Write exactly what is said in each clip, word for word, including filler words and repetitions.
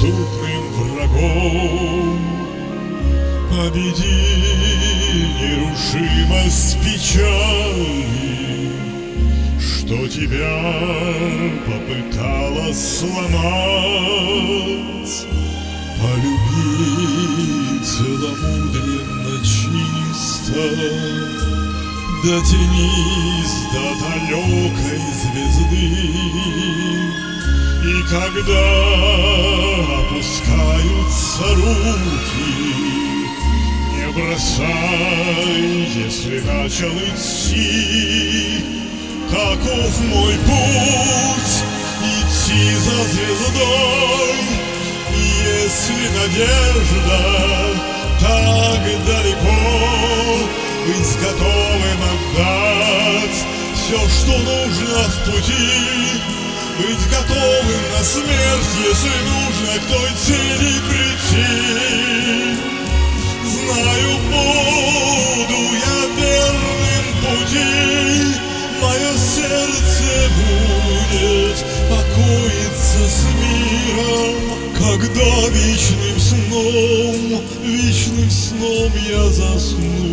неразсудным врагом. Победи нерушимость печали, что тебя попыталась сломать. Полюби целомудренно чисто, дотянись до далекой звезды. И когда опускаются руки, не бросай, если начал идти. Каков мой путь? Идти за звездой. Если надежда так далеко, быть готовым отдать все, что нужно в пути. Быть готовым на смерть, если нужно к той цели прийти. Знаю, буду я верным пути, мое сердце будет покоиться с миром, когда вечным сном, вечным сном я засну.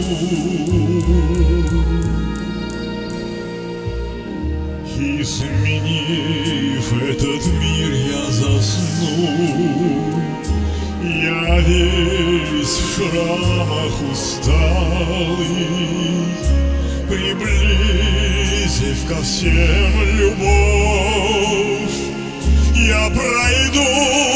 Изменив этот мир, я засну. Я весь в шрамах усталый, приблизив ко всем любовь, я пройду